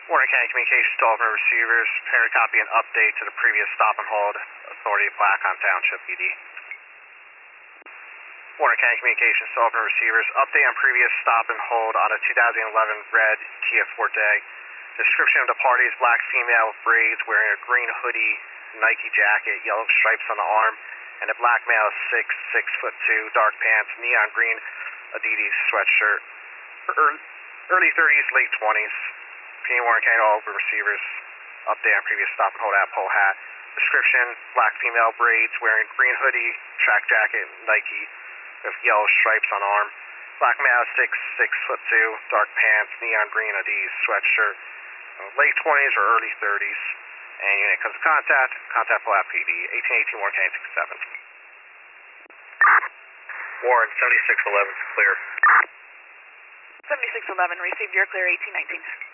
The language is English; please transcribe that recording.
Warner County Communications to all of our receivers. Prepare to copy an update to the previous stop and hold. Authority of Blackhawk Township PD. Warner County Communications to all of our receivers. Update on previous stop and hold on a 2011 red Kia Forte. Description of the parties: black female with braids wearing a green hoodie, Nike jacket, yellow stripes on the arm, and a black male 6'2", dark pants, neon green Adidas sweatshirt. Early 30s, late 20s. Warner County, all over receivers. Update on previous stop and hold at pole hat. Description: black female braids wearing green hoodie, track jacket, Nike with yellow stripes on arm. Black male 6'2", dark pants, neon green Adidas sweatshirt. Late 20s or early 30s. And unit comes to contact pole hat PD, 1818 Warren County 67. Warren, 7611, clear. 7611, received, you're clear, 1819.